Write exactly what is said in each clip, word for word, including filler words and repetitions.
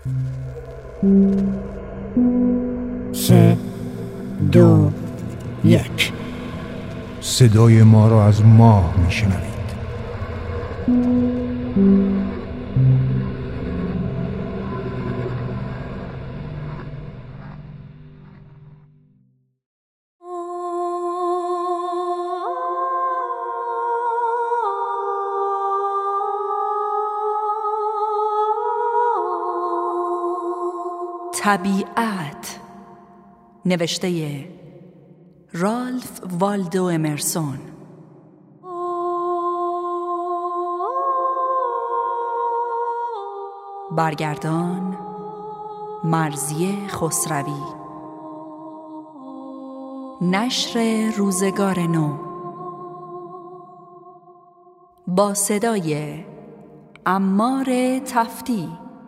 سه دو یک. صدای ما را از ماه میشنوید. طبیعت، نوشته رالف والدو امرسون. برگردان مرضیه خسروی. نشر روزگار نو با صدای عمار تفتی.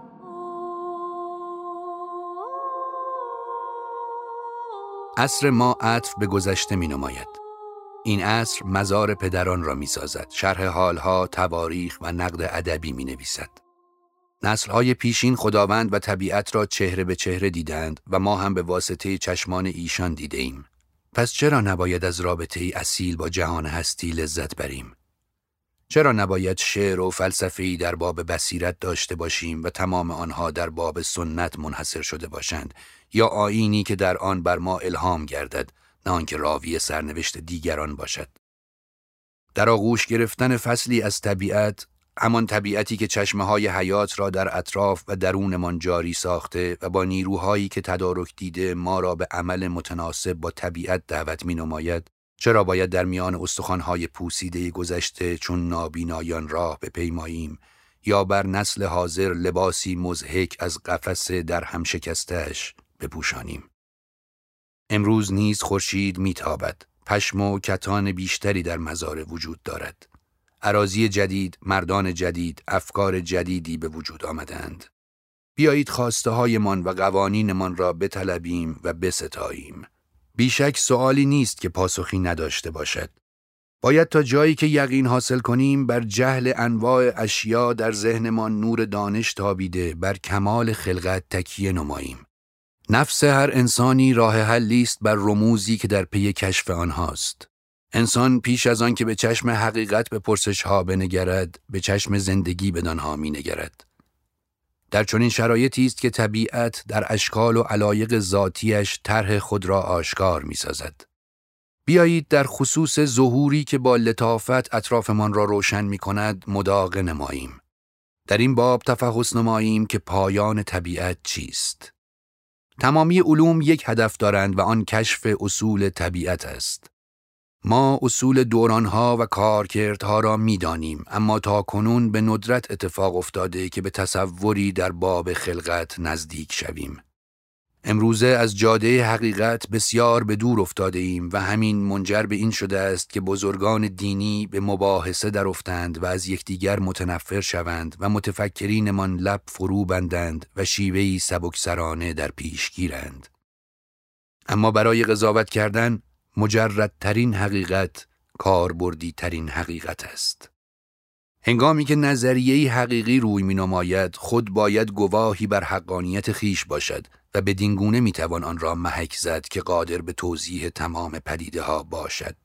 عصر ما عطف به گذشته می نماید. این عصر مزار پدران را می سازد، شرح حالها، تواریخ و نقد ادبی می نویسد. نسل‌های پیشین خداوند و طبیعت را چهره به چهره دیدند و ما هم به واسطه چشمان ایشان دیده ایم. پس چرا نباید از رابطه‌ای اصیل با جهان هستی لذت بریم؟ چرا نباید شعر و فلسفه‌ای در باب بصیرت داشته باشیم و تمام آنها در باب سنت منحصر شده باشند، یا آیینی که در آن بر ما الهام گردد، نه آنکه راوی سرنوشت دیگران باشد؟ در آغوش گرفتن فصلی از طبیعت، همان طبیعتی که چشمه‌های حیات را در اطراف و درونمان جاری ساخته و با نیروهایی که تدارک دیده ما را به عمل متناسب با طبیعت دعوت می‌نماید، چرا باید در میان استخوان‌های پوسیده گذشته چون نابینایان راه بپیماییم یا بر نسل حاضر لباسی مضحک از قفس در هم شکسته‌اش بپوشانیم؟ امروز نیز خورشید میتابد، پشم و کتان بیشتری در مزار وجود دارد. اراضی جدید، مردان جدید، افکار جدیدی به وجود آمدند. بیایید خواسته هایمان و قوانینمان را بطلبیم و بستاییم. بیشک سؤالی نیست که پاسخی نداشته باشد. باید تا جایی که یقین حاصل کنیم بر جهل انواع اشیا در ذهنمان نور دانش تابیده بر کمال خلقت تکیه نماییم. نفس هر انسانی راه حلی است بر رموزی که در پی کشف آنهاست. انسان پیش از آن که به چشم حقیقت به پرسش‌ها بنگرد، به چشم زندگی بدانها می‌نگرد. در چنین شرایطی است که طبیعت در اشکال و علایق ذاتیش طرح خود را آشکار می‌سازد. بیایید در خصوص ظهوری که با لطافت اطرافمان را روشن می‌کند مداقه نماییم. در این باب تفحص نماییم که پایان طبیعت چیست. تمامی علوم یک هدف دارند و آن کشف اصول طبیعت است. ما اصول دورانها و کارکردها را می دانیم، اما تا کنون به ندرت اتفاق افتاده که به تصوری در باب خلقت نزدیک شویم. امروزه از جاده حقیقت بسیار به دور افتاده ایم و همین منجر به این شده است که بزرگان دینی به مباحثه در افتند و از یکدیگر متنفر شوند و متفکرینمان لب فرو بندند و شیوهی سبکسرانه در پیش گیرند. اما برای قضاوت کردن مجردترین حقیقت کاربردی ترین حقیقت است. هنگامی که نظریه‌ای حقیقی روی می نماید، خود باید گواهی بر حقانیت خیش باشد و بدین گونه می توان آن را محک زد که قادر به توضیح تمام پدیده ها باشد.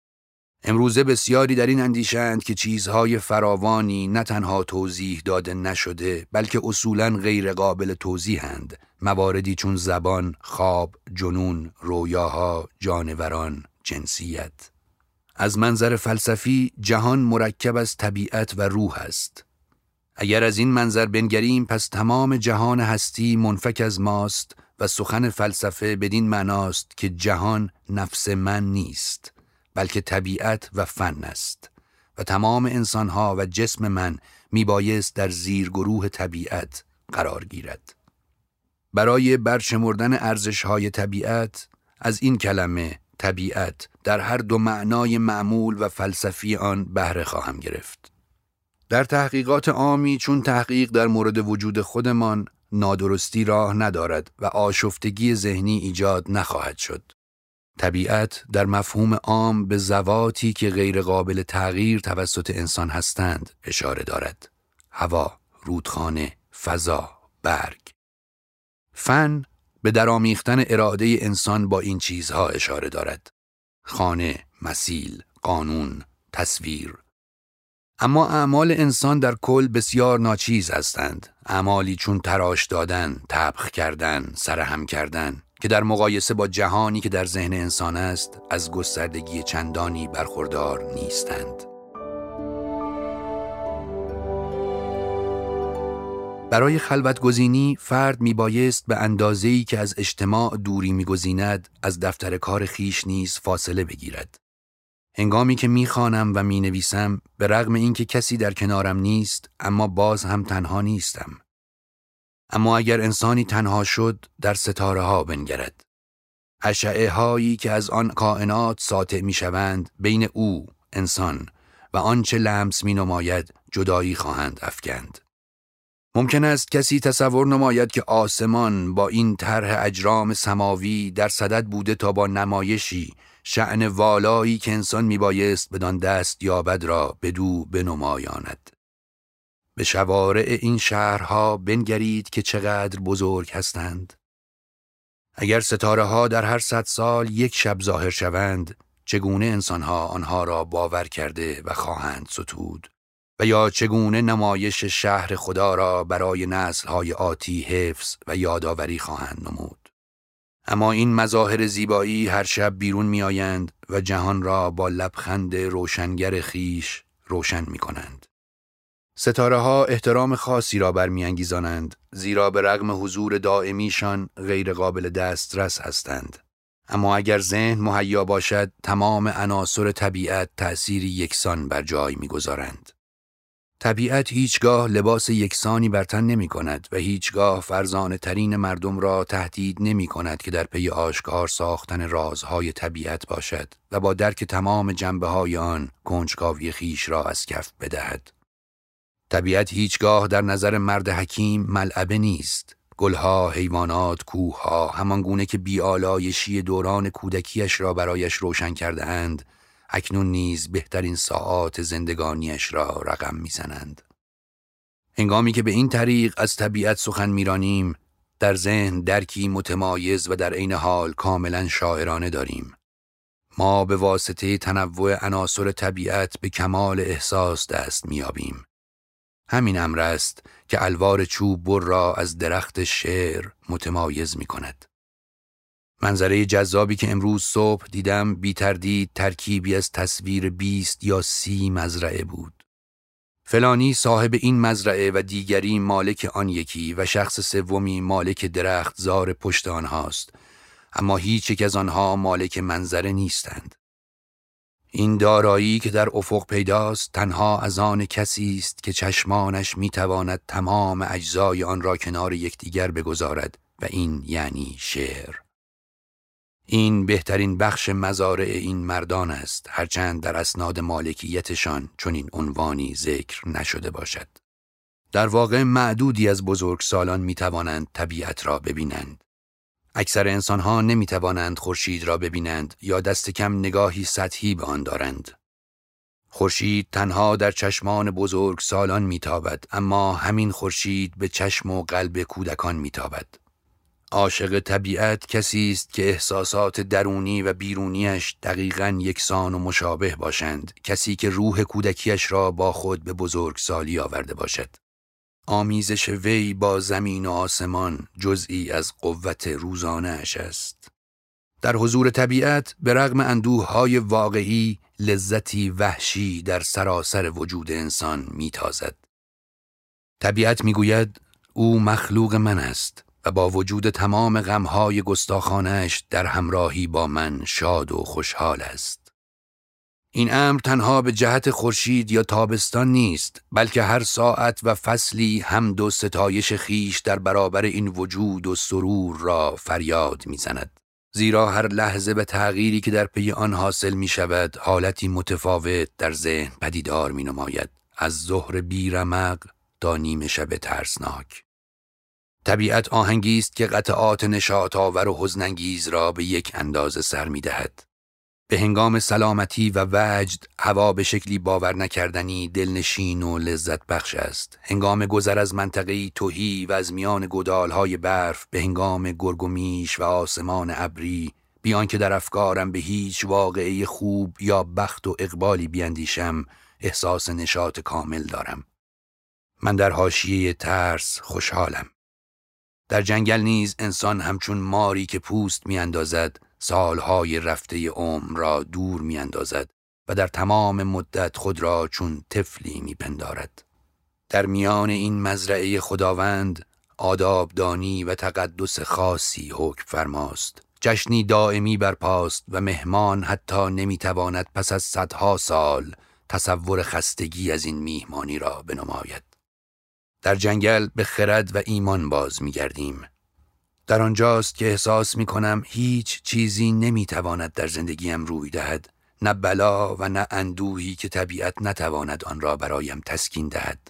امروزه بسیاری در این اندیشند که چیزهای فراوانی نه تنها توضیح داده نشده بلکه اصولاً غیر قابل توضیحند، مواردی چون زبان، خواب، جنون، رویاها، جانوران، جنسیت. از منظر فلسفی جهان مرکب از طبیعت و روح است. اگر از این منظر بنگریم پس تمام جهان هستی منفک از ماست و سخن فلسفه بدین معناست که جهان نفس من نیست بلکه طبیعت و فن است و تمام انسانها و جسم من میبایست در زیرگروه طبیعت قرار گیرد. برای برشمردن ارزش‌های طبیعت از این کلمه طبیعت در هر دو معنای معمول و فلسفی آن بهره خواهم گرفت. در تحقیقات عامی چون تحقیق در مورد وجود خودمان نادرستی راه ندارد و آشفتگی ذهنی ایجاد نخواهد شد. طبیعت در مفهوم عام به ذواتی که غیر قابل تغییر توسط انسان هستند اشاره دارد. هوا، رودخانه، فضا، برگ. فن به درآمیختن اراده انسان با این چیزها اشاره دارد: خانه، مثیل، قانون، تصویر. اما اعمال انسان در کل بسیار ناچیز هستند. اعمالی چون تراش دادن، طبخ کردن، سرهم کردن که در مقایسه با جهانی که در ذهن انسان است از گستردگی چندانی برخوردار نیستند. برای خلوت گزینی فرد می بایست به اندازه‌ای که از اجتماع دوری می گزیند از دفتر کار خیش نیز فاصله بگیرد. هنگامی که می خوانم و می نویسم به رغم اینکه کسی در کنارم نیست اما باز هم تنها نیستم. اما اگر انسانی تنها شد در ستاره ها بنگرد. اشعه هایی که از آن کائنات ساطع می شوند بین او انسان و آنچه لمس می نماید جدایی خواهند افکند. ممکن است کسی تصور نماید که آسمان با این طرح اجرام سماوی در صدد بوده تا با نمایشی شأن والایی که انسان میبایست بدان دست یابد را بدو بنمایاند. به شوارع این شهرها بنگرید که چقدر بزرگ هستند. اگر ستاره ها در هر صد سال یک شب ظاهر شوند، چگونه انسانها آنها را باور کرده و خواهند ستود؟ و یا چگونه نمایش شهر خدا را برای نسل‌های آتی حفظ و یادآوری خواهند نمود. اما این مظاهر زیبایی هر شب بیرون می آیند و جهان را با لبخند روشنگر خیش روشن می کنند. ستاره ها احترام خاصی را برمی انگیزانند، زیرا به رغم حضور دائمیشان غیر قابل دسترس هستند. اما اگر ذهن مهیا باشد، تمام عناصر طبیعت تأثیری یکسان بر جای می گذارند. طبیعت هیچگاه لباس یکسانی بر تن نمی کند و هیچگاه فرزانه ترین مردم را تهدید نمی کند که در پی آشکار ساختن رازهای طبیعت باشد و با درک تمام جنبه های آن کنجکاوی خیش را از کف بدهد. طبیعت هیچگاه در نظر مرد حکیم ملعبه نیست. گلها، حیوانات، کوهها، همان گونه که بی‌آلایشی دوران کودکیش را برایش روشن کرده اند، اکنون نیز بهترین ساعات زندگانیش را رقم میزنند. هنگامی که به این طریق از طبیعت سخن میرانیم، در ذهن درکی متمایز و در عین حال کاملا شاعرانه داریم. ما به واسطه تنوع عناصر طبیعت به کمال احساس دست میابیم. همین امر است که الوار چوب بر را از درخت شعر متمایز میکند. منظره جذابی که امروز صبح دیدم بی تردید ترکیبی از تصویر بیست یا سی مزرعه بود. فلانی صاحب این مزرعه و دیگری مالک آن یکی و شخص سومی مالک درخت زار پشت آنهاست، اما هیچ یک از آنها مالک منظره نیستند. این دارایی که در افق پیداست تنها از آن کسی است که چشمانش میتواند تمام اجزای آن را کنار یکدیگر بگذارد و این یعنی شعر. این بهترین بخش مزارع این مردان است، هرچند در اسناد مالکیتشان چنین عنوانی ذکر نشده باشد. در واقع معدودی از بزرگسالان می توانند طبیعت را ببینند. اکثر انسانها نمی توانند خورشید را ببینند یا دست کم نگاهی سطحی به آن دارند. خورشید تنها در چشمان بزرگسالان می تابد، اما همین خورشید به چشم و قلب کودکان می تابد. عاشق طبیعت کسی است که احساسات درونی و بیرونیش دقیقاً یکسان و مشابه باشند، کسی که روح کودکیش را با خود به بزرگسالی آورده باشد. آمیزش وی با زمین و آسمان جزئی از قوت روزانه اش است. در حضور طبیعت به رغم اندوه‌های واقعی لذتی وحشی در سراسر وجود انسان میتازد. طبیعت میگوید او مخلوق من است و با وجود تمام غمهای گستاخانه‌اش در همراهی با من شاد و خوشحال است. این امر تنها به جهت خورشید یا تابستان نیست، بلکه هر ساعت و فصلی حمد و ستایش خیش در برابر این وجود و سرور را فریاد می‌زند. زیرا هر لحظه به تغییری که در پی آن حاصل می‌شود حالتی متفاوت در ذهن پدیدار می‌نماید، از ظهر بیرمق تا نیمه شب ترسناک. طبیعت آهنگی است که قطعات نشاط آور و حزن انگیز را به یک اندازه سر می‌دهد. به هنگام سلامتی و وجد هوا به شکلی باور نکردنی دلنشین و لذت بخش است. هنگام گذر از منطقه‌ای تهی و از میان گودال‌های برف به هنگام گرگ و میش و آسمان ابری، بیان که در افکارم به هیچ واقعه خوب یا بخت و اقبالی بیندیشم، احساس نشاط کامل دارم. من در حاشیه ترس خوشحالم. در جنگل نیز انسان همچون ماری که پوست می اندازد، سالهای رفته عمر را دور می اندازد و در تمام مدت خود را چون طفلی می پندارد. در میان این مزرعه خداوند آدابدانی و تقدس خاصی حکم فرماست. جشنی دائمی برپاست و مهمان حتی نمی تواند پس از صدها سال تصور خستگی از این میهمانی را بنماید. در جنگل به خرد و ایمان باز می گردیم. در آنجاست که احساس می کنم هیچ چیزی نمی تواند در زندگیم روی دهد، نه بلا و نه اندوهی که طبیعت نتواند آن را برایم تسکین دهد.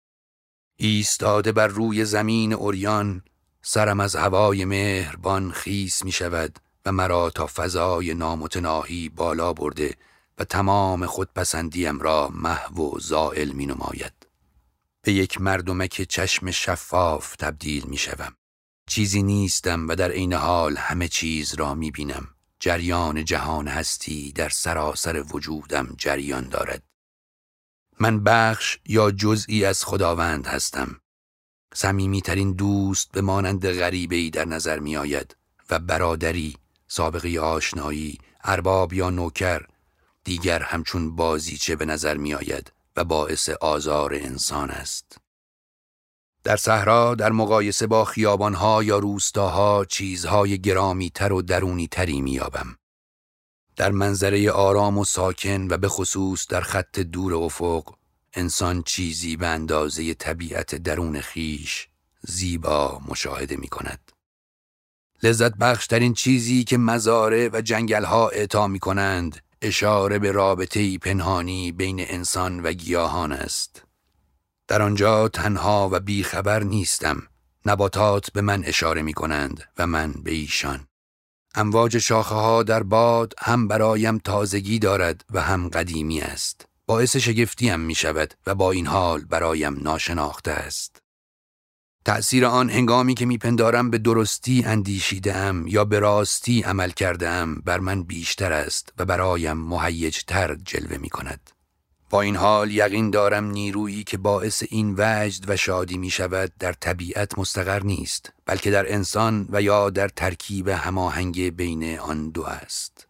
ایستاده بر روی زمین عریان، سرم از هوای مهربان خیس می شود و مرا تا فضای نامتناهی بالا برده و تمام خودپسندیم را محو و زائل می نماید. به یک مردمک چشم شفاف تبدیل می شوم. چیزی نیستم و در عین حال همه چیز را می بینم. جریان جهان هستی در سراسر وجودم جریان دارد. من بخش یا جزئی از خداوند هستم. صمیمی‌ترین دوست به مانند غریبه‌ای در نظر می آید و برادری، سابقه آشنایی، ارباب یا نوکر دیگر همچون بازیچه به نظر می آید و باعث آزار انسان است. در صحرا در مقایسه با خیابانها یا روستاها چیزهای گرامی تر و درونی تری می یابم. در منظره آرام و ساکن و به خصوص در خط دور افق، انسان چیزی به اندازه طبیعت درون خیش زیبا مشاهده می کند. لذت بخش ترین چیزی که مزارع و جنگل‌ها اعطا می کنند، اشاره به رابطه‌ای پنهانی بین انسان و گیاهان است. در آنجا تنها و بیخبر نیستم. نباتات به من اشاره می کنند و من به ایشان. امواج شاخه ها در باد هم برایم تازگی دارد و هم قدیمی است. باعث شگفتیم می شود و با این حال برایم ناشناخته است. تأثیر آن هنگامی که می پندارم به درستی اندیشیدم یا به راستی عمل کردم بر من بیشتر است و برایم مهیج‌تر جلوه می کند. با این حال یقین دارم نیرویی که باعث این وجد و شادی می شود در طبیعت مستقر نیست، بلکه در انسان و یا در ترکیب هماهنگ بین آن دو است.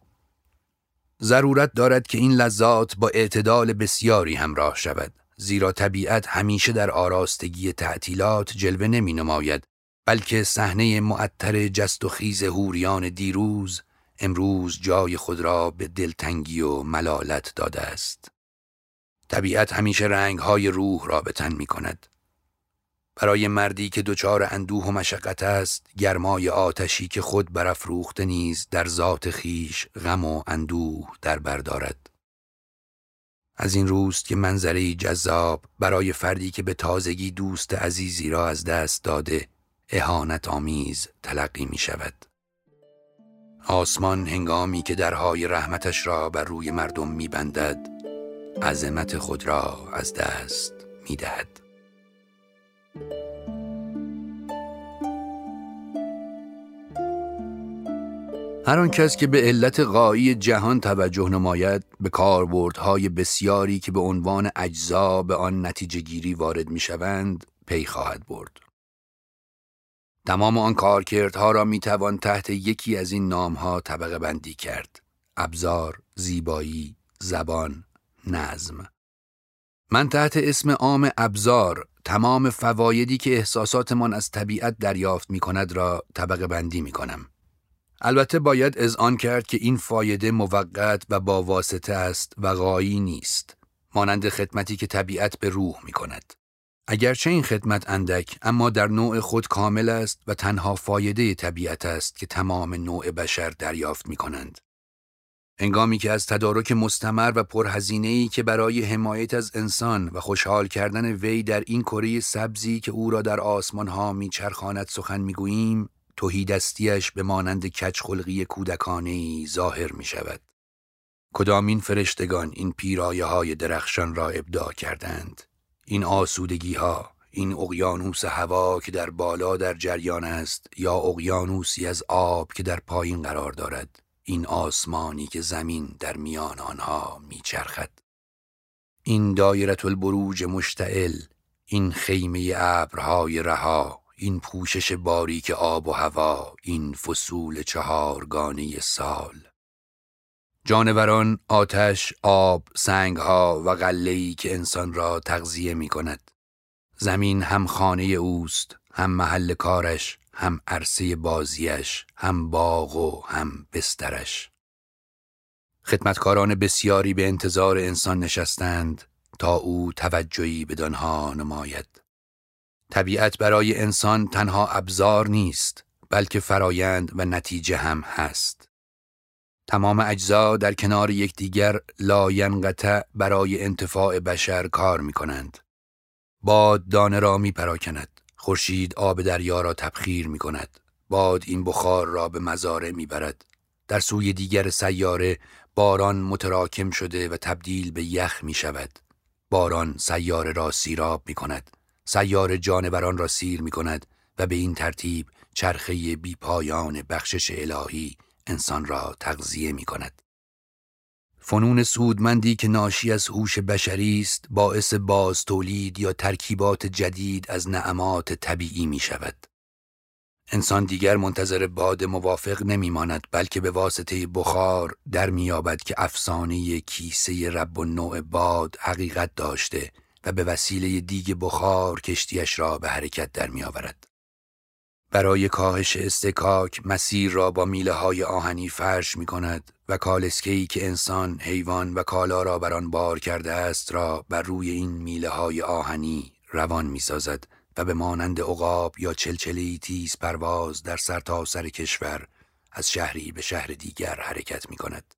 ضرورت دارد که این لذات با اعتدال بسیاری همراه شود، زیرا طبیعت همیشه در آراستگی تعطیلات جلوه نمی نماید، بلکه صحنه معطر جست و خیز حوریان دیروز امروز جای خود را به دلتنگی و ملالت داده است. طبیعت همیشه رنگ‌های روح را به تن می کند. برای مردی که دچار اندوه و مشقت است، گرمای آتشی که خود برافروخته نیز در ذات خیش غم و اندوه در بر دارد. از این روست که منظری جذاب برای فردی که به تازگی دوست عزیزی را از دست داده، اهانت آمیز تلقی می شود. آسمان هنگامی که درهای رحمتش را بر روی مردم می بندد، عظمت خود را از دست می دهد. هر آن کس که به علت غایی جهان توجه نماید، به کاربردهای بسیاری که به عنوان اجزا به آن نتیجه گیری وارد می شوند پی خواهد برد. تمام آن کارکردها را می توان تحت یکی از این نامها طبقه بندی کرد: ابزار، زیبایی، زبان، نظم. من تحت اسم عام ابزار تمام فوایدی که احساساتمان از طبیعت دریافت می کند را طبقه بندی می کنم. البته باید اذعان کرد که این فایده موقت و با واسطه است و غایی نیست، مانند خدمتی که طبیعت به روح می کند. اگرچه این خدمت اندک، اما در نوع خود کامل است و تنها فایده طبیعت است که تمام نوع بشر دریافت می کنند. هنگامی که از تدارک مستمر و پرهزینه‌ای که برای حمایت از انسان و خوشحال کردن وی در این کره سبزی که او را در آسمان‌ها میچرخاند سخن میگوییم، تهیدستیش به مانند کج خلقی کودکانه‌ای ظاهر می شود. کدامین فرشتگان این پیرایه های درخشان را ابداع کردند؟ این آسودگی ها، این اقیانوس هوا که در بالا در جریان است یا اقیانوسی از آب که در پایین قرار دارد، این آسمانی که زمین در میان آنها میچرخد، این دایره البروج مشتعل، این خیمه ابرهای رها، این پوشش باریک آب و هوا، این فصول چهارگانه سال. جانوران، آتش، آب، سنگها و غله‌ای که انسان را تغذیه می کند. زمین هم خانه اوست، هم محل کارش، هم عرصه بازیش، هم باغ و هم بسترش. خدمتکاران بسیاری به انتظار انسان نشستند تا او توجهی بدانها نماید. طبیعت برای انسان تنها ابزار نیست، بلکه فرایند و نتیجه هم هست. تمام اجزا در کنار یکدیگر لاینقطع برای انتفاع بشر کار می کنند. باد دانه را می پراکند، خورشید آب دریا را تبخیر می کند، باد این بخار را به مزارع می برد. در سوی دیگر سیاره باران متراکم شده و تبدیل به یخ می شود. باران سیاره را سیراب می کند، سیاره جانوران را سیر می کند و به این ترتیب چرخه بی پایان بخشش الهی انسان را تغذیه می کند. فنون سودمندی که ناشی از هوش بشری است باعث باز تولید یا ترکیبات جدید از نعمات طبیعی می شود. انسان دیگر منتظر باد موافق نمی ماند، بلکه به واسطه بخار در می یابد که افسانه کیسه رب النوع باد حقیقت داشته و به وسیله دیگ بخار کشتیش را به حرکت در می آورد. برای کاهش استکاک مسیر را با میله های آهنی فرش می کند و کالسکه‌ای که انسان، حیوان و کالا را بر آن بار کرده است را بر روی این میله های آهنی روان می سازد و به مانند عقاب یا چلچله‌ای تیز پرواز در سرتاسر کشور از شهری به شهر دیگر حرکت می کند.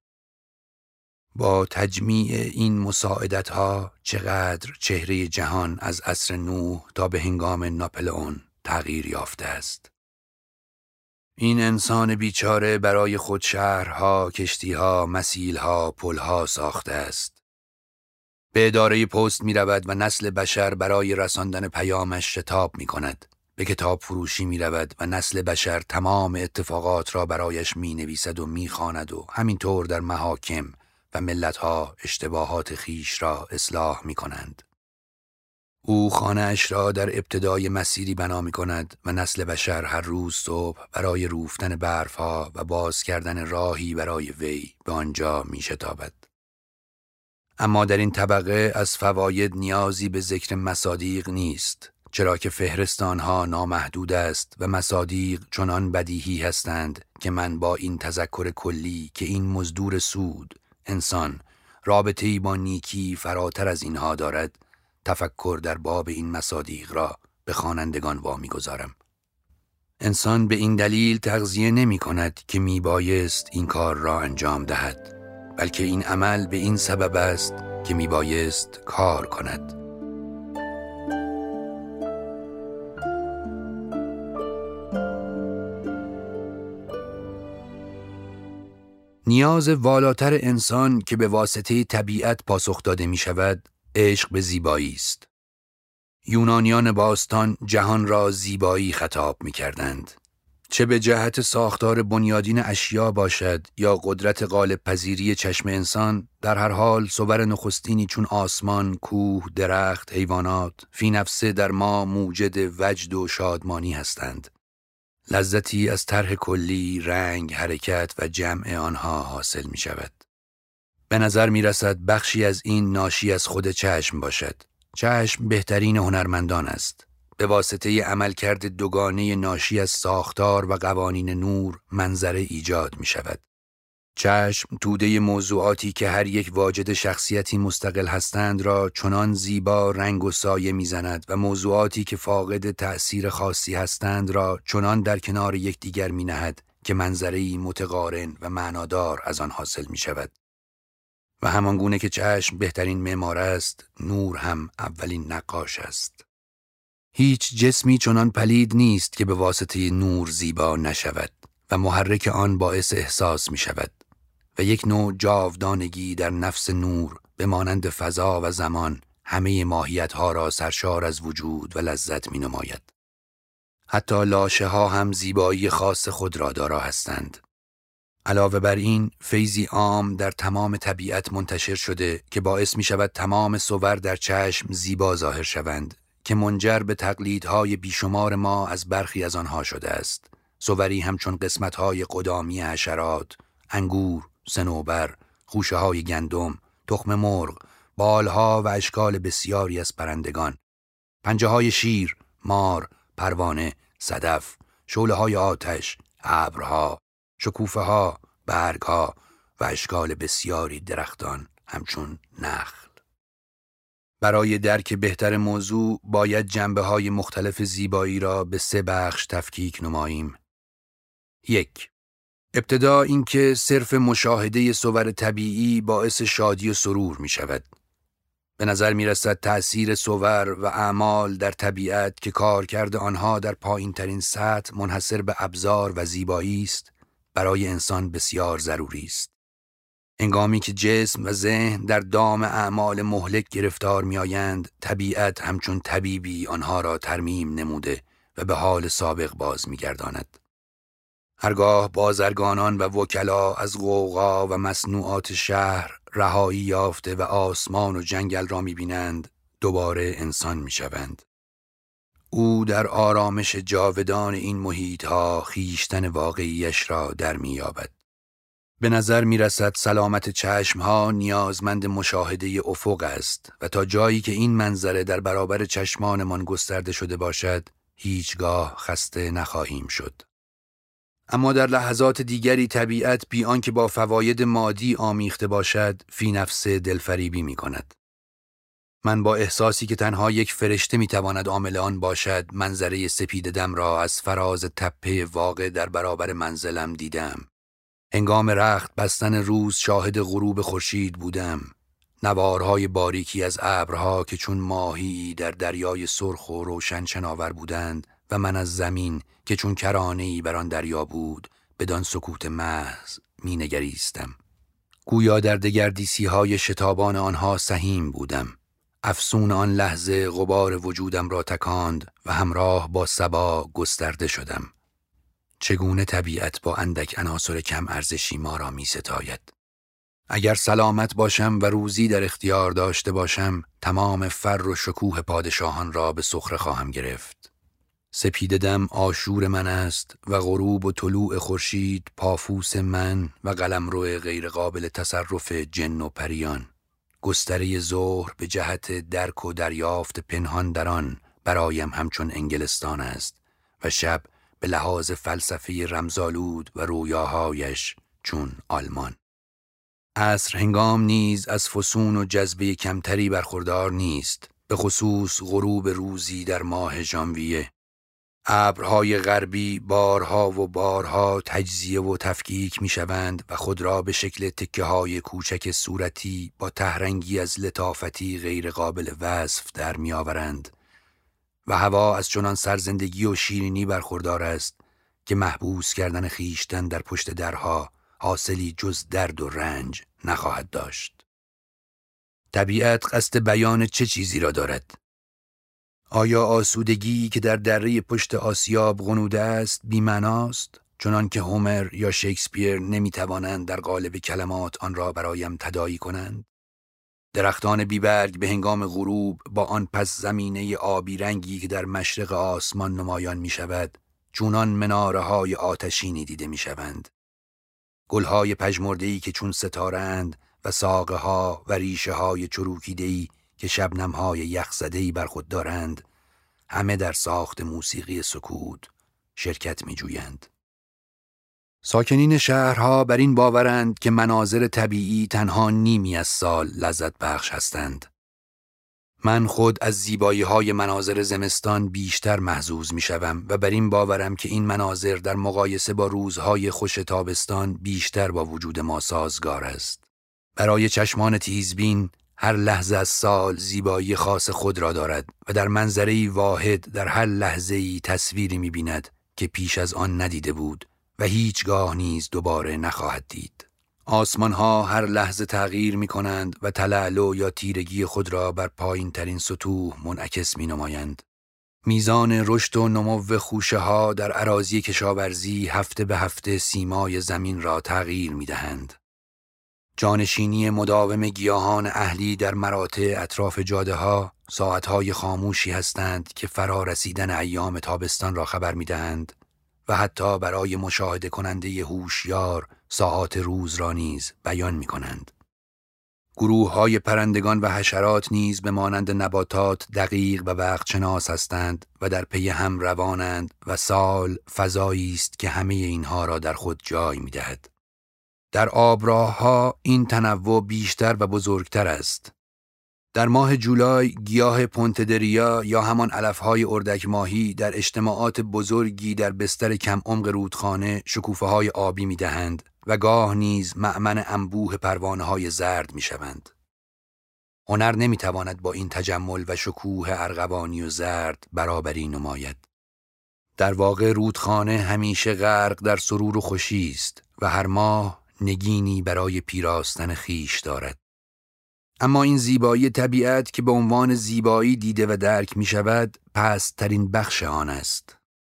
با تجمیع این مساعدت ها چقدر چهره جهان از عصر نوح تا به هنگام ناپلئون تغییر یافته است. این انسان بیچاره برای خود شهرها، کشتیها، مسیلها، پلها ساخته است. به اداره پست می رود و نسل بشر برای رساندن پیامش شتاب می کند. به کتاب فروشی می رود و نسل بشر تمام اتفاقات را برایش می نویسد و می خواند و همینطور در محاکم و ملتها اشتباهات خیش را اصلاح می کنند. او خانه اش را در ابتدای مسیری بنا می کند و نسل بشر هر روز صبح برای روفتن برفها و باز کردن راهی برای وی به آنجا می شتابد. اما در این طبقه از فواید نیازی به ذکر مصادیق نیست، چرا که فهرست آنها نامحدود است و مصادیق چنان بدیهی هستند که من با این تذکر کلی که این مزدور سود انسان رابطه‌ای با نیکی فراتر از اینها دارد، تفکر در باب این مصادیق را به خوانندگان وامی گذارم. انسان به این دلیل تغذیه نمی کند که می بایست این کار را انجام دهد، بلکه این عمل به این سبب است که می بایست کار کند. نیاز والاتر انسان که به واسطه طبیعت پاسخ داده می شود، عشق به زیبایی است. یونانیان باستان جهان را زیبایی خطاب می کردند. چه به جهت ساختار بنیادین اشیا باشد یا قدرت غالب پذیری چشم انسان، در هر حال صور نخستینی چون آسمان، کوه، درخت، حیوانات فی نفسه در ما موجد وجد و شادمانی هستند. لذتی از طرح کلی، رنگ، حرکت و جمع آنها حاصل می شود. به نظر می رسد بخشی از این ناشی از خود چشم باشد. چشم بهترین هنرمندان است. به واسطه عملکرد دوگانه ناشی از ساختار و قوانین نور منظره ایجاد می شود. چشم توده موضوعاتی که هر یک واجد شخصیتی مستقل هستند را چنان زیبا رنگ و سایه می زند و موضوعاتی که فاقد تأثیر خاصی هستند را چنان در کنار یکدیگر می نهد که منظره‌ای متقارن و معنادار از آن حاصل می شود. و همانگونه که چشم بهترین معمار است، نور هم اولین نقاش است. هیچ جسمی چنان پلید نیست که به واسطه نور زیبا نشود و محرک آن باعث احساس می شود. و یک نوع جاودانگی در نفس نور به مانند فضا و زمان همه ماهیت‌ها را سرشار از وجود و لذت می نماید. حتی لاشه ها هم زیبایی خاص خود را دارا هستند. علاوه بر این، فیضی عام در تمام طبیعت منتشر شده که باعث می شود تمام صور در چشم زیبا ظاهر شوند که منجر به تقلیدهای بیشمار ما از برخی از آنها شده است. صوری همچون قسمت‌های قدامی حشرات، انگور، صنوبر، خوشه‌های گندم، تخم مرغ، بالها و اشکال بسیاری از پرندگان، پنجه‌های شیر، مار، پروانه، صدف، شعله‌های آتش، ابرها، شکوفه‌ها، برگ‌ها و اشکال بسیاری درختان همچون نخل. برای درک بهتر موضوع باید جنبه‌های مختلف زیبایی را به سه بخش تفکیک نماییم. یک، ابتدا اینکه صرف مشاهده صور طبیعی باعث شادی و سرور می شود. به نظر می رسد تأثیر صور و اعمال در طبیعت که کارکرد آنها در پایین ترین سطح منحصر به ابزار و زیبایی است، برای انسان بسیار ضروری است. هنگامی که جسم و ذهن در دام اعمال مهلک گرفتار می آیند، طبیعت همچون طبیبی آنها را ترمیم نموده و به حال سابق باز می گرداند. هرگاه بازرگانان و وکلا از غوغا و مصنوعات شهر رهایی یافته و آسمان و جنگل را می بینند، دوباره انسان می شوند. او در آرامش جاودان این محیطها خیشتن واقعیش را در می یابد. به نظر می رسد سلامت چشمها نیازمند مشاهده افق است و تا جایی که این منظره در برابر چشمانمان گسترده شده باشد، هیچگاه خسته نخواهیم شد. اما در لحظات دیگری طبیعت بی آنکه با فواید مادی آمیخته باشد، فی نفسه دلفریبی می کند. من با احساسی که تنها یک فرشته می تواند عامل آن باشد، منظره سپید دم را از فراز تپه واقع در برابر منزلم دیدم. هنگام رخت بستن روز شاهد غروب خورشید بودم. نوارهای باریکی از ابرها که چون ماهی در دریای سرخ و روشن شناور بودند و من از زمین که چون کرانه‌ای بر آن دریا بود بدان سکوت محض می نگریستم. گویا در دگردیسی‌های شتابان آنها سهیم بودم. افسون آن لحظه غبار وجودم را تکاند و همراه با صبا گسترده شدم. چگونه طبیعت با اندک عناصر کم ارزشی ما را می ستاید. اگر سلامت باشم و روزی در اختیار داشته باشم، تمام فر و شکوه پادشاهان را به سخره خواهم گرفت. سپید دم آشور من است و غروب و طلوع خورشید پافوس من و قلمرو غیر قابل تصرف جن و پریان. گستره ظهر به جهت درک و دریافت پنهان در آن برایم همچون انگلستان است و شب به لحاظ فلسفی رمزآلود و رویاهایش چون آلمان. عصر هنگام نیز از فسون و جذبه کمتری برخوردار نیست، به خصوص غروب روزی در ماه ژانویه. ابرهای غربی بارها و بارها تجزیه و تفکیک می شوند و خود را به شکل تکه های کوچک صورتی با تهرنگی از لطافتی غیر قابل وصف در می آورند و هوا از چنان سرزندگی و شیرینی برخوردار است که محبوس کردن خیشتن در پشت درها حاصلی جز درد و رنج نخواهد داشت. طبیعت قصد بیان چه چیزی را دارد؟ آیا آسودگی که در دره پشت آسیاب غنوده است بی‌معناست، چنان که هومر یا شکسپیر نمی‌توانند در قالب کلمات آن را برایم تداعی کنند؟ درختان بیبرگ به هنگام غروب با آن پس زمینه آبی رنگی که در مشرق آسمان نمایان می شود، چونان مناره های آتشینی دیده می شوند. گلهای پژمرده‌ای که چون ستارند و ساقه ها و ریشه های چروکیده‌ای که شبنم های یخزده‌ای بر خود دارند، همه در ساخت موسیقی سکوت شرکت می جویند. ساکنین شهرها بر این باورند که مناظر طبیعی تنها نیمی از سال لذت بخش هستند. من خود از زیبایی های مناظر زمستان بیشتر محظوظ می شوم و بر این باورم که این مناظر در مقایسه با روزهای خوش تابستان بیشتر با وجود ما سازگار است. برای چشمان تیزبین هر لحظه از سال زیبایی خاص خود را دارد و در منظری واحد در هر لحظه‌ای تصویری می بیند که پیش از آن ندیده بود و هیچگاه نیز دوباره نخواهد دید. آسمان ها هر لحظه تغییر می کنند و تلالو یا تیرگی خود را بر پایین ترین سطوح منعکس می نمایند. میزان رشد و نمو خوشه ها در اراضی کشاورزی هفته به هفته سیمای زمین را تغییر می دهند. جانشینی مداوم گیاهان اهلی در مراتع اطراف جاده ها ساعت های خاموشی هستند که فرا رسیدن ایام تابستان را خبر می دهند و حتی برای مشاهده کننده هوشیار ساعات روز را نیز بیان می کنند. گروه های پرندگان و حشرات نیز به مانند نباتات دقیق و وقت شناس هستند و در پی هم روانند و سال فضایی است که همه اینها را در خود جای می دهد. در آبراه‌ها این تنوع بیشتر و بزرگتر است. در ماه جولای گیاه پونتدریا یا همان علف‌های اردک ماهی در اجتماعات بزرگی در بستر کم عمق رودخانه شکوفه‌های آبی می‌دهند و گاه نیز مأمن انبوه پروانه‌های زرد می‌شوند. هنر نمی‌تواند با این تجمل و شکوه ارغوانی و زرد برابری نماید. در واقع رودخانه همیشه غرق در سرور و خوشی است و هر ماه نگینی برای پیراستن خیش دارد. اما این زیبایی طبیعت که به عنوان زیبایی دیده و درک می شود پست‌ترین بخش آن است.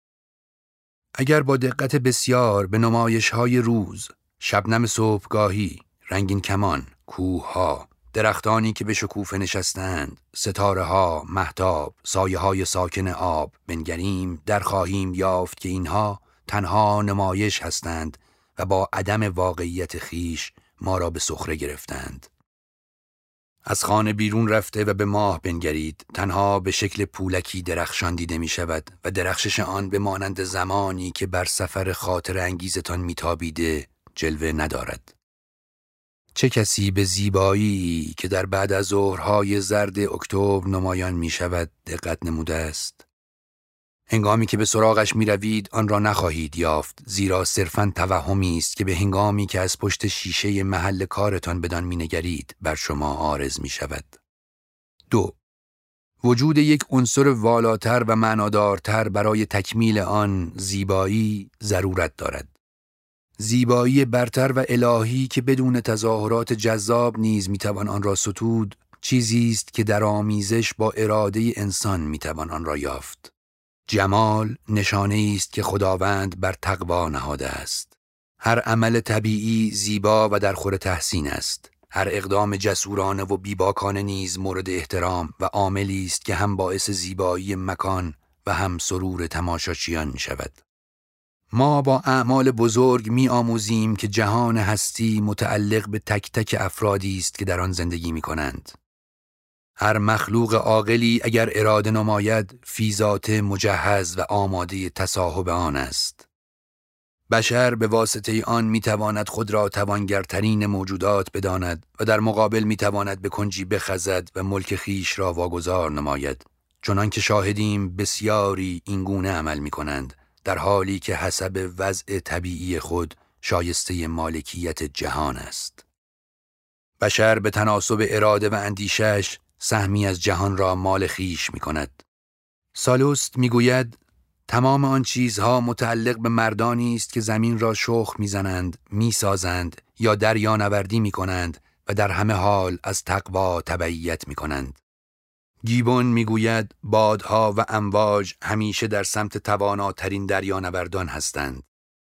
اگر با دقت بسیار به نمایش‌های روز، شبنم صبحگاهی، رنگین کمان، کوه‌ها، درختانی که به شکوفه نشستند، ستاره‌ها، مهتاب، سایه‌های ساکن آب بنگریم، در خواهیم یافت که اینها تنها نمایش هستند و با عدم واقعیت خیش ما را به سخره گرفتند. از خانه بیرون رفته و به ماه بنگرید، تنها به شکل پولکی درخشان دیده می شود و درخشش آن به مانند زمانی که بر سفر خاطر انگیزتان میتابیده جلوه ندارد. چه کسی به زیبایی که در بعد از ظهرهای زرد اکتبر نمایان می شود دقت نموده است؟ هنگامی که به سراغش می روید آن را نخواهید یافت، زیرا صرفاً توهمی است که به هنگامی که از پشت شیشه محل کارتان بدان می نگرید بر شما عارض می شود. دو. وجود یک عنصر والاتر و معنادارتر برای تکمیل آن زیبایی ضرورت دارد. زیبایی برتر و الهی که بدون تظاهرات جذاب نیز می توان آن را ستود، چیزی است که در آمیزش با اراده انسان می توان آن را یافت. جمال نشانه است که خداوند بر تقوا نهاده است. هر عمل طبیعی زیبا و در خور تحسین است. هر اقدام جسورانه و بیباکانه نیز مورد احترام و عاملی است که هم باعث زیبایی مکان و هم سرور تماشاچیان می شود. ما با اعمال بزرگ می آموزیم که جهان هستی متعلق به تک تک افرادی است که در آن زندگی می کنند. هر مخلوق عاقلی اگر اراده نماید فی ذات مجهز و آماده تصاحب آن است. بشر به واسطه آن میتواند خود را توانگرترین موجودات بداند و در مقابل میتواند به کنجی بخزد و ملک خیش را واگذار نماید، چنان که شاهدیم بسیاری اینگونه عمل میکنند در حالی که حسب وضع طبیعی خود شایسته مالکیت جهان است. بشر به تناسب اراده و اندیشش سهمی از جهان را مال خیش می کند. سالوست می گوید تمام آن چیزها متعلق به مردانی است که زمین را شخم می زنند، می سازند یا دریا نوردی می کنند و در همه حال از تقوا تبعیت می کنند. گیبون می گوید بادها و امواج همیشه در سمت تواناترین دریا نوردان هستند.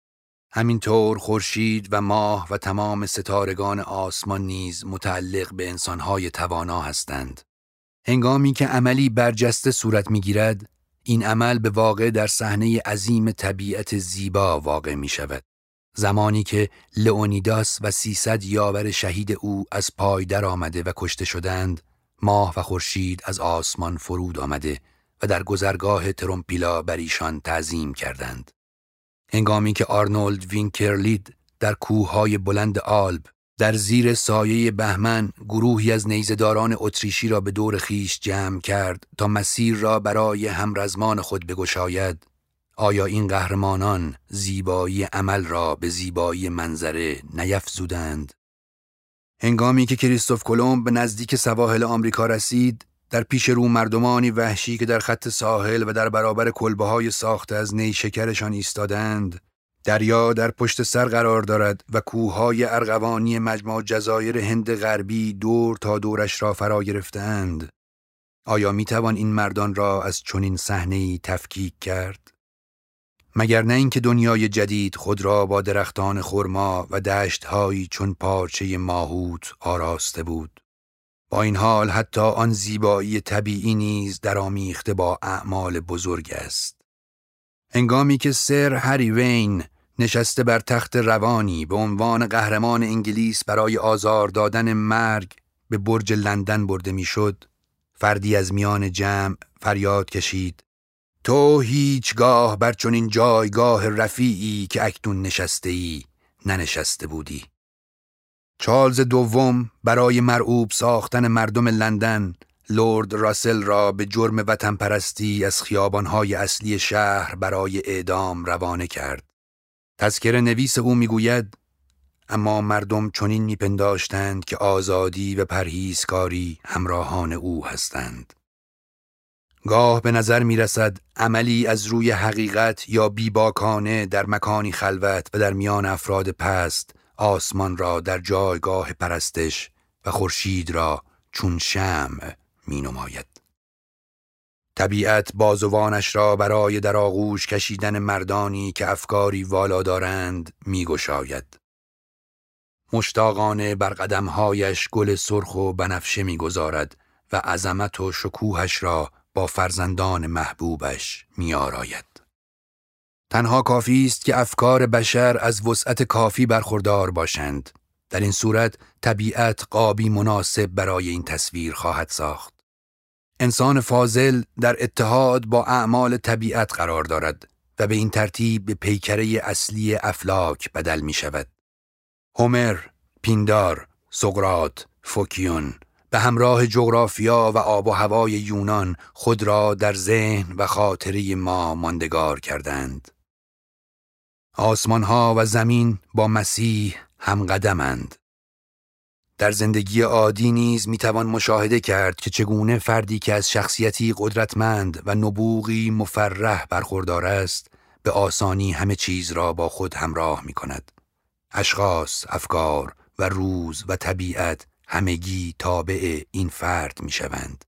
همینطور خورشید و ماه و تمام ستارگان آسمان نیز متعلق به انسانهای توانا هستند. هنگامی که عملی برجسته صورت می‌گیرد، این عمل به واقع در صحنه عظیم طبیعت زیبا واقع می شود. زمانی که لئونیداس و سیصد یاور شهید او از پای در آمده و کشته شدند، ماه و خورشید از آسمان فرود آمده و در گذرگاه ترومپیلا بر ایشان تعظیم کردند. هنگامی که آرنولد وینکرلید در کوههای بلند آلب در زیر سایه بهمن گروهی از نیزه‌داران اتریشی را به دور خیش جمع کرد تا مسیر را برای همرزمان خود بگشاید، آیا این قهرمانان زیبایی عمل را به زیبایی منظره نیفزودند؟ هنگامی که کریستوف کلمب به نزدیک سواحل آمریکا رسید، در پیش رو مردمانی وحشی که در خط ساحل و در برابر کلبه‌های ساخته از نیشکرشان ایستادند، دریا در پشت سر قرار دارد و کوههای ارغوانی مجمع جزایر هند غربی دور تا دورش را فرا گرفتند. آیا می توان این مردان را از چنین صحنه‌ای تفکیک کرد؟ مگر نه اینکه دنیای جدید خود را با درختان خرما و دشت‌هایی چون پارچه ماهوت آراسته بود. با این حال حتی آن زیبایی طبیعی نیز درآمیخته با اعمال بزرگ است. هنگامی که سر هری وین نشسته بر تخت روانی به عنوان قهرمان انگلیس برای آزار دادن مرگ به برج لندن برده میشد، فردی از میان جمع فریاد کشید: تو هیچگاه بر چنین جایگاه رفیعی که اکنون نشسته ای ننشسته بودی. چارلز دوم برای مرعوب ساختن مردم لندن لورد راسل را به جرم وطن پرستی از خیابانهای اصلی شهر برای اعدام روانه کرد. تذکره نویس او میگوید: اما مردم چنین میپنداشتند که آزادی و پرهیزکاری همراهان او هستند. گاه به نظر میرسد عملی از روی حقیقت یا بیباکانه در مکانی خلوت و در میان افراد پست آسمان را در جایگاه پرستش و خورشید را چون شمع می نماید. طبیعت بازوانش را برای در آغوش کشیدن مردانی که افکاری والا دارند می گشاید. مشتاقانه بر قدمهایش گل سرخ و بنفشه می گذارد و عظمت و شکوهش را با فرزندان محبوبش می آراید. تنها کافی است که افکار بشر از وسعت کافی برخوردار باشند. در این صورت طبیعت قابی مناسب برای این تصویر خواهد ساخت. انسان فاضل در اتحاد با اعمال طبیعت قرار دارد و به این ترتیب به پیکره اصلی افلاک بدل می شود. هومر، پیندار، سقراط، فوکیون به همراه جغرافیا و آب و هوای یونان خود را در ذهن و خاطره ما ماندگار کردند. آسمانها و زمین با مسیح همقدمند. در زندگی عادی نیز میتوان مشاهده کرد که چگونه فردی که از شخصیتی قدرتمند و نبوغی مفرح برخوردار است به آسانی همه چیز را با خود همراه می کند. اشخاص، افکار و روز و طبیعت همگی تابع این فرد می شوند.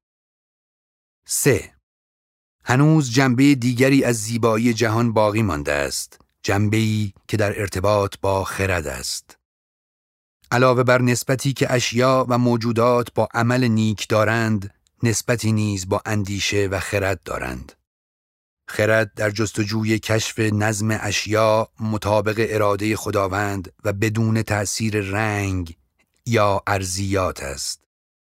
سه. هنوز جنبه دیگری از زیبایی جهان باقی مانده است. جنبه‌ای که در ارتباط با خرد است. علاوه بر نسبتی که اشیا و موجودات با عمل نیک دارند، نسبتی نیز با اندیشه و خرد دارند. خرد در جستجوی کشف نظم اشیا مطابق اراده خداوند و بدون تأثیر رنگ یا ارضیات است.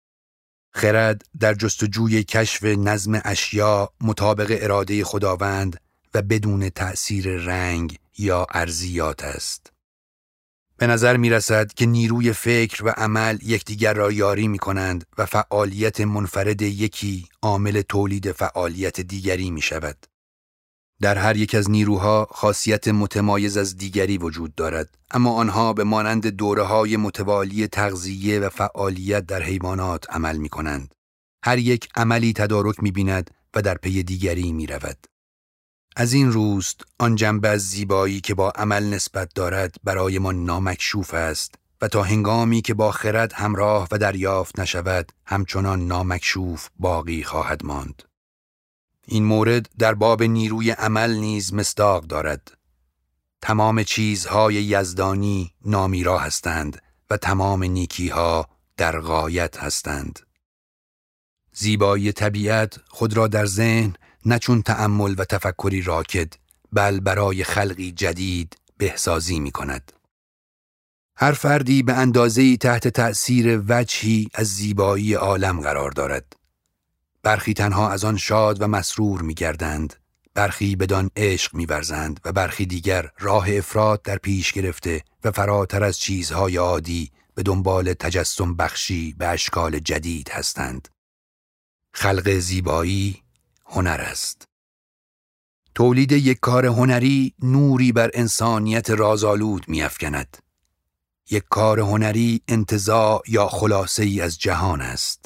خرد در جستجوی کشف نظم اشیا مطابق اراده خداوند و بدون تأثیر رنگ یا ارضیات است. به نظر می رسد که نیروی فکر و عمل یکدیگر را یاری می کنند و فعالیت منفرد یکی عامل تولید فعالیت دیگری می شود. در هر یک از نیروها خاصیت متمایز از دیگری وجود دارد، اما آنها به مانند دوره‌های متوالی تغذیه و فعالیت در حیوانات عمل می کنند. هر یک عملی تدارک می بیند و در پی دیگری می رود. از این روست آن جنبه از زیبایی که با عمل نسبت دارد برای ما نامکشوف است و تا هنگامی که با خرد همراه و دریافت نشود همچنان نامکشوف باقی خواهد ماند. این مورد در باب نیروی عمل نیز مصداق دارد. تمام چیزهای یزدانی نامیرا هستند و تمام نیکیها در غایت هستند. زیبایی طبیعت خود را در ذهن نه چون تأمل و تفکری راکد بل برای خلقی جدید بهسازی می کند. هر فردی به اندازه‌ای تحت تأثیر وجهی از زیبایی عالم قرار دارد. برخی تنها از آن شاد و مسرور می گردند، برخی بدان عشق می ورزند و برخی دیگر راه افراط در پیش گرفته و فراتر از چیزهای عادی به دنبال تجسم بخشی به اشکال جدید هستند. خلق زیبایی هنر است. تولید یک کار هنری نوری بر انسانیت رازآلود می افکند. یک کار هنری انتزاع یا خلاصه ای از جهان است.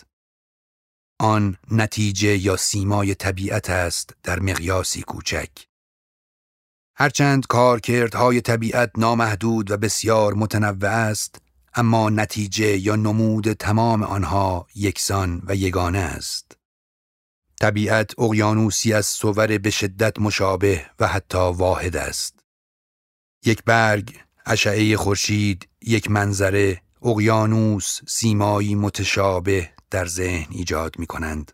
آن نتیجه یا سیمای طبیعت است در مقیاسی کوچک. هرچند کارکردهای طبیعت نامحدود و بسیار متنوع است، اما نتیجه یا نمود تمام آنها یکسان و یگانه است. طبیعت اقیانوسی از صور به شدت مشابه و حتی واحد است. یک برگ، اشعه خورشید، یک منظره، اقیانوس، سیمایی متشابه در ذهن ایجاد می کنند.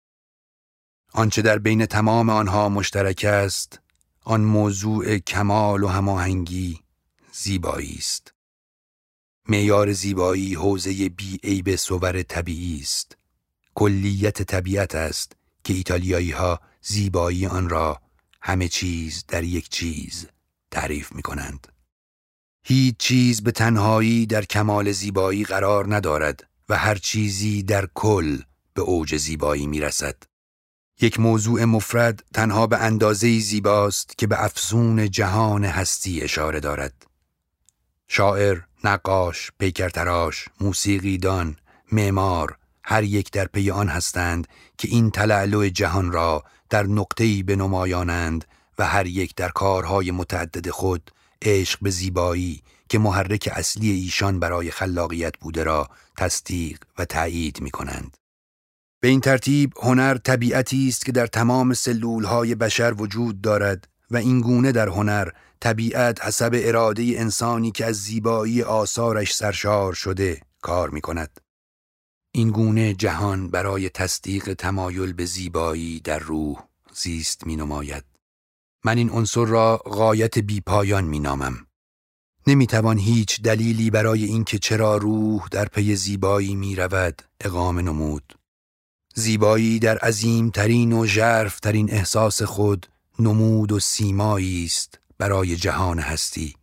آنچه در بین تمام آنها مشترک است، آن موضوع کمال و هماهنگی زیبایی است. معیار زیبایی حوزه بی عیب صور طبیعی است. کلیت طبیعت است که ایتالیایی ها زیبایی آن را همه چیز در یک چیز تعریف می کنند. هیچ چیز به تنهایی در کمال زیبایی قرار ندارد و هر چیزی در کل به اوج زیبایی می رسد. یک موضوع مفرد تنها به اندازه‌ای زیباست که به افزون جهان هستی اشاره دارد. شاعر، نقاش، پیکرتراش، موسیقیدان، معمار، هر یک در پی آن هستند که این تلالو جهان را در نقطه‌ای بنمایانند و هر یک در کارهای متعدد خود عشق به زیبایی که محرک اصلی ایشان برای خلاقیت بوده را تصدیق و تأیید می کنند. به این ترتیب هنر طبیعتی است که در تمام سلولهای بشر وجود دارد و این گونه در هنر طبیعت حسب اراده انسانی که از زیبایی آثارش سرشار شده کار می کند. این گونه جهان برای تصدیق تمایل به زیبایی در روح زیست می نماید. من این عنصر را غایت بی پایان می نامم. نمی توان هیچ دلیلی برای اینکه چرا روح در پی زیبایی می رود اقامه نمود. زیبایی در عظیم ترین و ژرف ترین احساس خود نمود و سیمایی است برای جهان هستی.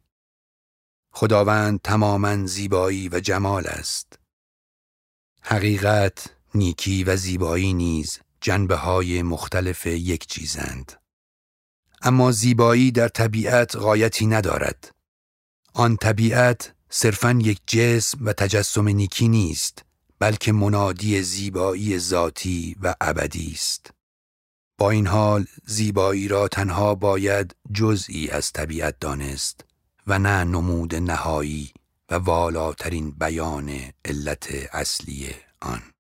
خداوند تماماً زیبایی و جمال است. حقیقت، نیکی و زیبایی نیز جنبه‌های مختلف یک چیزند. اما زیبایی در طبیعت غایتی ندارد. آن طبیعت صرفاً یک جسم و تجسم نیکی نیست، بلکه منادی زیبایی ذاتی و ابدی است. با این حال زیبایی را تنها باید جزئی از طبیعت دانست و نه نمود نهایی و والاترین بیان علت اصلی آن.